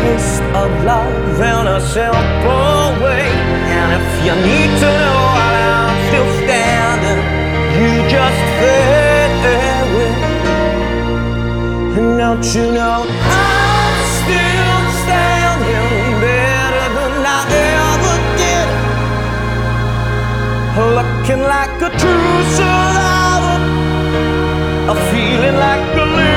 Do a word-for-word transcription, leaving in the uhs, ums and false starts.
taste of love in a simple way. And if you need to know while I'm still standing, you just fade away. And don't you know I'm still standing better than I ever did, looking like a true survivor, a feeling like a